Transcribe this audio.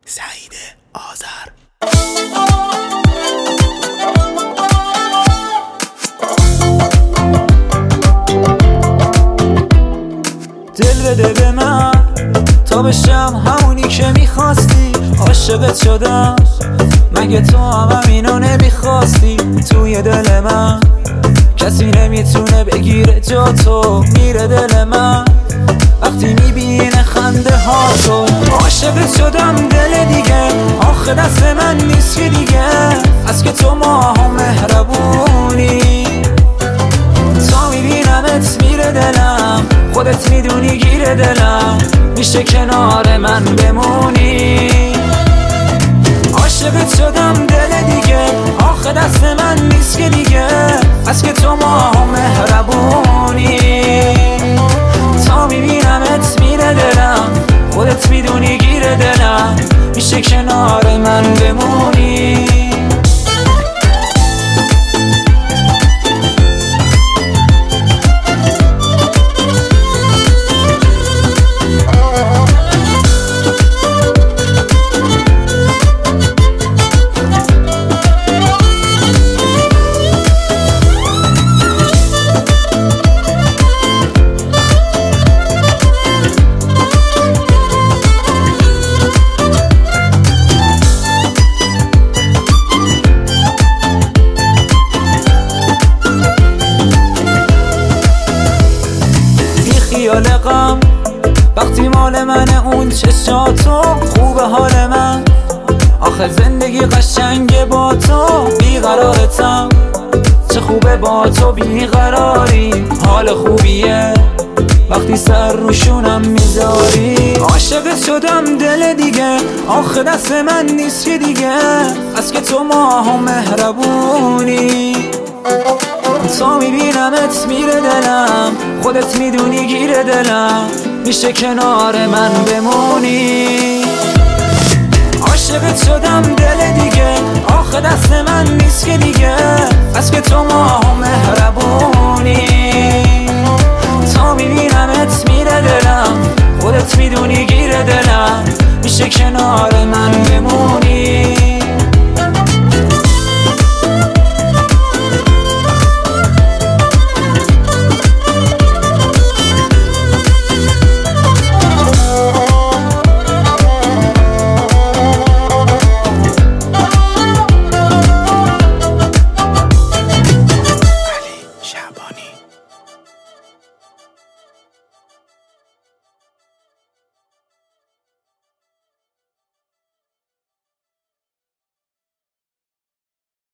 سعید آذر. دل بده به من تا بشم همونی که میخواستی. عاشقت شدم مگه تو هم اینو نمیخواستی؟ توی دل من کسی نمیتونه بگیره جا تو. میره دل من وقتی میبینه خنده ها تو. عاشقت شدم دل دیگه آخه دست من نیست که دیگه. از که تو ماها مهربونی تا میبینمت میره دلم. خودت میدونی گیره دلم میشه کنار من بمونی. عاشقت شدم دل دیگه آخه دست من نیست که دیگه. از که تو ماها مهربونی تا میبینمت میره دلم. خودت میدونی گیره دلم میشه کنار من بمونی. خیال غم وقتی مال منه اون چشاتو. خوبه حال من آخه زندگی قشنگه با تو. بیقرارتم چه خوبه با تو بیقراری. حال خوبیه وقتی سر روشونم میذاری. عاشقت شدم دل دیگه آخه دست من نیست که دیگه. از که تو ماها مهربونی تا میبینمت میره دلم. خودت میدونی گیره دلم میشه کنار من بمونی. عاشقت شدم دل دیگه آخه دست من نیست که دیگه. از که تو ماها مهربونی تا میبینمت میره دلم. خودت میدونی گیره دلم میشه کنار من بمونی.